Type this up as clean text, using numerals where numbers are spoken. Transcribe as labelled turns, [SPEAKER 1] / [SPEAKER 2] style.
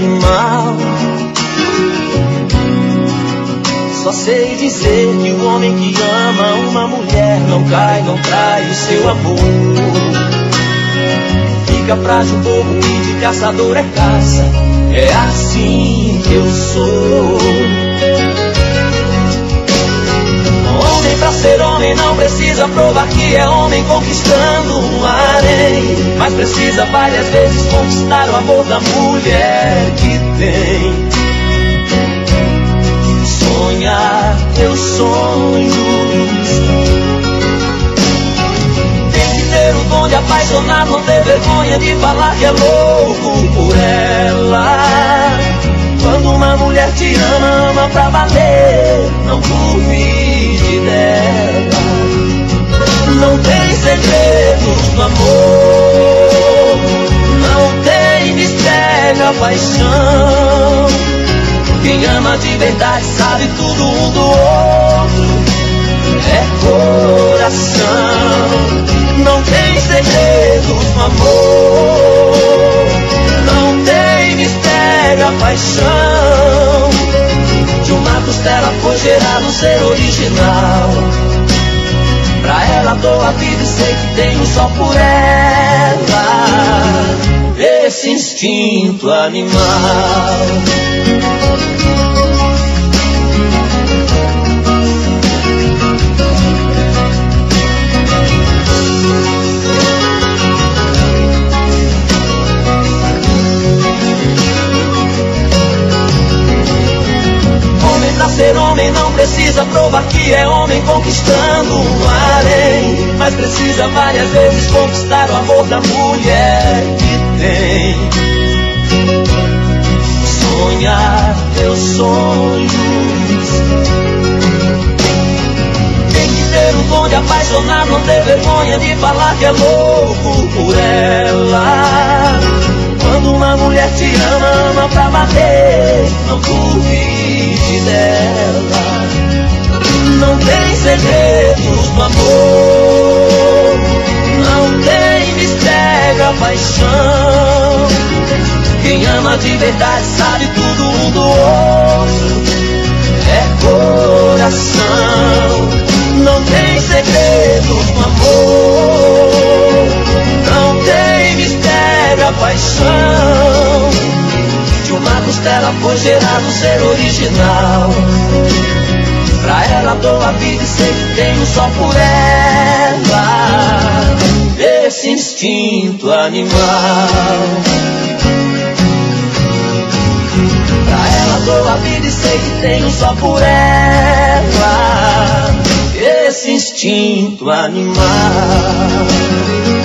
[SPEAKER 1] animal. Só sei dizer que o homem que ama uma mulher não cai, não trai o seu amor. Fica frágil como que de caçador é caça. É assim que eu sou. Homem pra ser homem não precisa provar que é homem conquistando um harém, mas precisa várias vezes conquistar o amor da mulher que tem. Sonhar, eu sonho. Tem que ter o dom de apaixonar, não ter vergonha de falar que é louco por ela. Quando uma mulher te ama, ama pra valer, não duvide dela. Não tem segredos no amor, não tem mistério, a paixão. Quem ama de verdade sabe tudo um do outro, é coração. Não tem segredos no amor, não tem mistério, a paixão. De uma costela foi gerado um ser original. Pra ela dou a vida e sei que tenho só por ela esse instinto animal. Pra ser homem não precisa provar que é homem conquistando um harém, mas precisa várias vezes conquistar o amor da mulher que tem. Sonhar, eu sonho. Tem que ter o dom de apaixonar, não ter vergonha de falar que é louco por ela. Quando uma mulher te ama, ama pra bater, não duvide dela. Não tem segredos no amor, não tem mistério, a paixão. Quem ama de verdade sabe tudo um do outro, é coração. Não tem segredos no amor, não tem mistério, a paixão. De uma costela foi gerado um ser original. Pra ela dou a vida e sei que tenho só por ela esse instinto animal. Pra ela dou a vida e sei que tenho só por ela esse instinto animal.